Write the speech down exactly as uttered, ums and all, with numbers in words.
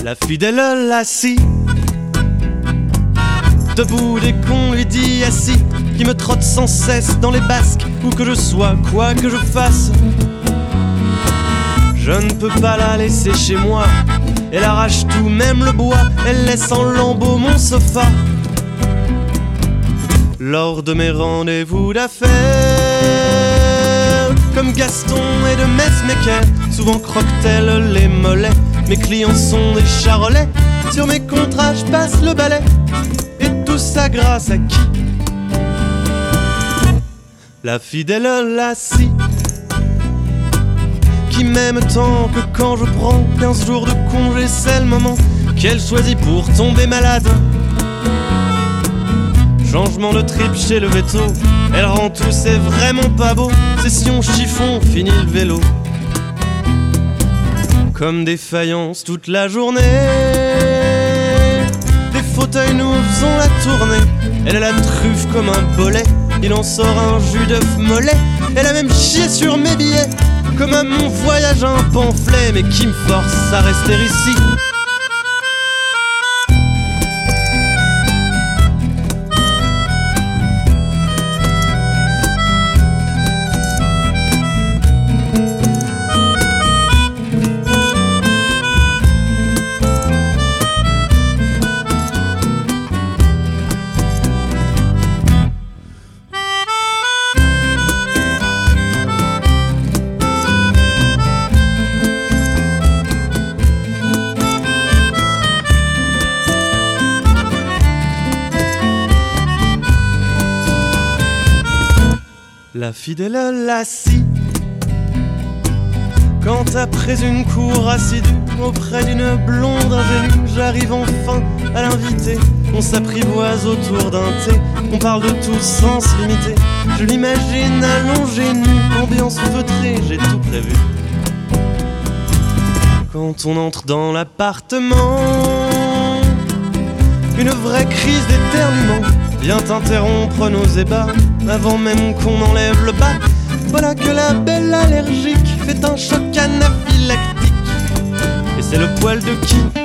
La fidèle lassie, debout dès qu'on lui dit assis, qui me trotte sans cesse dans les basques, où que je sois, quoi que je fasse. Je ne peux pas la laisser chez moi, elle arrache tout, même le bois, elle laisse en lambeaux mon sofa. Lors de mes rendez-vous d'affaires, comme Gaston et de Mesmecker, souvent croque-t-elle les mollets. Mes clients sont des charolais, sur mes contrats je passe le balai. Et tout ça grâce à qui? La fidèle lassie, qui m'aime tant que quand je prends quinze jours de congé, c'est le moment qu'elle choisit pour tomber malade. Changement de trip chez le veto, elle rend tout, c'est vraiment pas beau. Session chiffon, fini le vélo. Comme des faïences toute la journée, des fauteuils nous faisons la tournée. Elle a la truffe comme un bolet, il en sort un jus d'œuf mollet. Elle a même chié sur mes billets, comme à mon voyage un pamphlet. Mais qui me force à rester ici? La fidèle lassie, quand après une cour assidue auprès d'une blonde ingénue, j'arrive enfin à l'inviter. On s'apprivoise autour d'un thé, on parle de tout sans se limiter. Je l'imagine allongée nue, ambiance feutrée, j'ai tout prévu. Quand on entre dans l'appartement, une vraie crise d'éternuement vient interrompre nos ébats, avant même qu'on enlève le bas. Voilà que la belle allergique fait un choc anaphylactique. Et c'est le poil de qui?